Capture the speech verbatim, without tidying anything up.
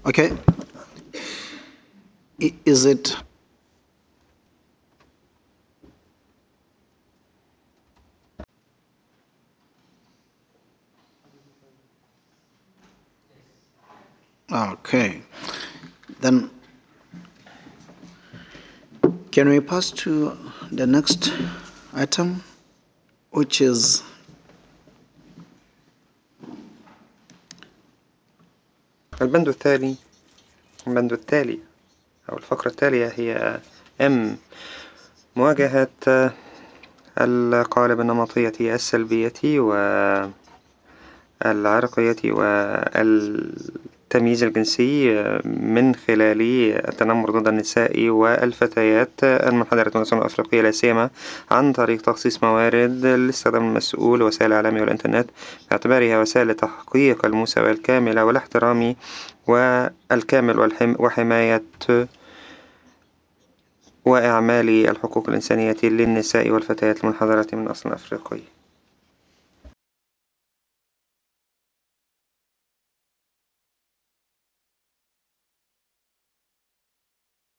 Okay, I- is it okay? Then can we pass to the next item, which is البند التالي البند التالي أو الفقرة التالية هي M مواجهة القوالب النمطية السلبية والعرقية والتمييز الجنسي من خلال التنمر ضد النساء والفتيات المنحدرة من الأمم الأفريقية لا سيما عن طريق تخصيص موارد للاستخدام المسؤول وسائل الإعلام والإنترنت باعتبارها وسائل لتحقيق المساواة الكاملة والاحترام والكامل وحماية وإعمال الحقوق الإنسانية للنساء والفتيات المنحدرة من أصل أفريقي.